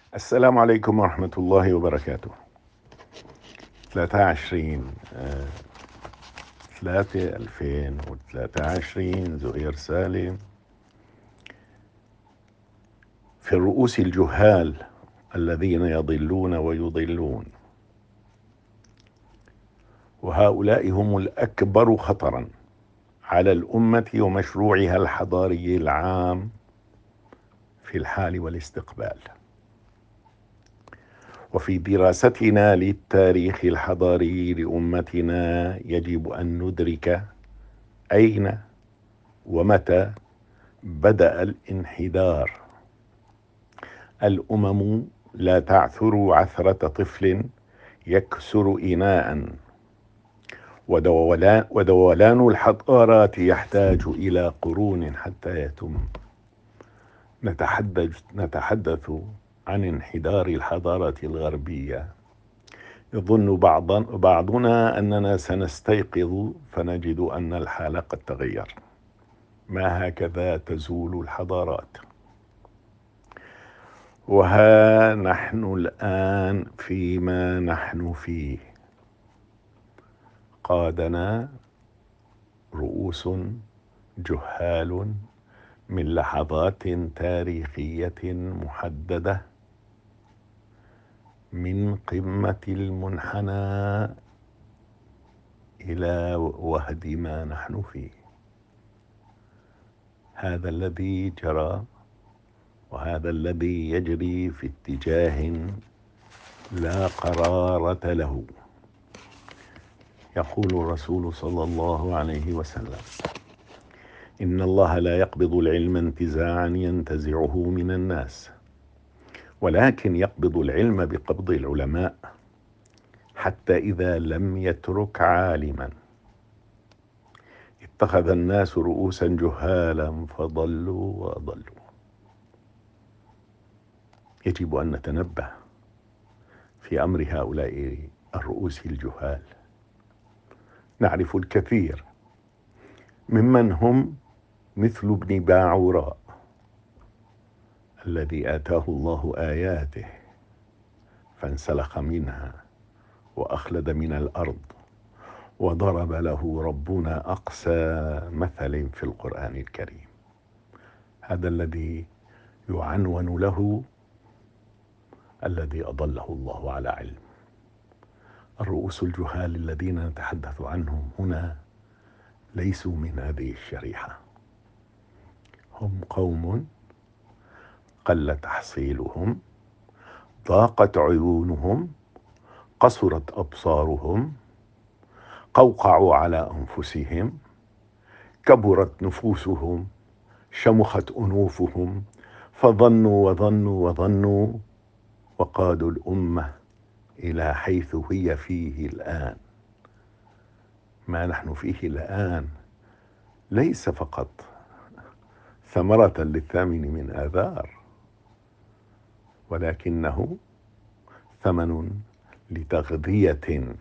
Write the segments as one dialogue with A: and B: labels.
A: السلام عليكم ورحمة الله وبركاته. 23/3/2023 زهير سالم في الرؤوس الجهال الذين يضلون ويضلون، وهؤلاء هم الأكبر خطرا على الأمة ومشروعها الحضاري العام في الحال والاستقبال. وفي دراستنا للتاريخ الحضاري لأمتنا يجب أن ندرك أين ومتى بدأ الانحدار. الأمم لا تعثر عثرة طفل يكسر إناء، ودولان الحضارات يحتاج إلى قرون حتى يتم. نتحدث عن انحدار الحضارة الغربية. يظن بعضنا أننا سنستيقظ فنجد أن الحال قد تغير. ما هكذا تزول الحضارات. وها نحن الآن فيما نحن فيه. قادنا رؤوس جهال من لحظات تاريخية محددة من قمة المنحنى إلى وهد ما نحن فيه. هذا الذي جرى وهذا الذي يجري في اتجاه لا قرارة له. يقول الرسول صلى الله عليه وسلم: إن الله لا يقبض العلم انتزاعا ينتزعه من الناس، ولكن يقبض العلم بقبض العلماء، حتى إذا لم يترك عالما اتخذ الناس رؤوسا جهالا فضلوا وأضلوا. يجب أن نتنبه في أمر هؤلاء الرؤوس الجهال. نعرف الكثير ممن هم مثل ابن باعوراء الذي آتاه الله آياته فانسلخ منها وأخلد من الأرض، وضرب له ربنا أقسى مثل في القرآن الكريم. هذا الذي يعنون له الذي أضله الله على علم. الرؤوس الجهال الذين نتحدث عنهم هنا ليسوا من هذه الشريحة. هم قوم قل تحصيلهم، ضاقت عيونهم، قصرت أبصارهم، قوقعوا على أنفسهم، كبرت نفوسهم، شمخت أنوفهم، فظنوا وظنوا وظنوا وقادوا الأمة إلى حيث هي فيه الآن. ما نحن فيه الآن ليس فقط ثمرة للثامن من آذار، ولكنه ثمن لتغذية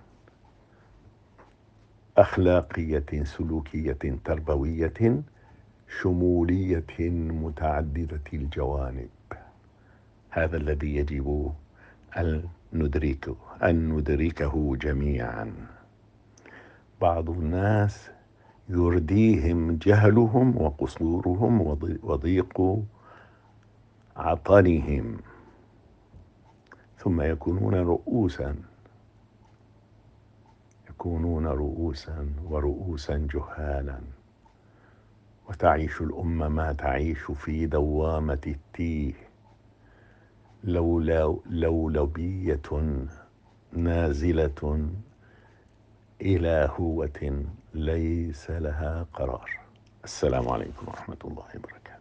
A: أخلاقية سلوكية تربوية شمولية متعددة الجوانب. هذا الذي يجب أن ندركه جميعا. بعض الناس يرديهم جهلهم وقصورهم وضيق عطنهم، ثم يكونون رؤوسا ورؤوسا جهالا، وتعيش الأمة ما تعيش في دوامة التيه، لولبية نازلة إلى هوة ليس لها قرار. السلام عليكم ورحمة الله وبركاته.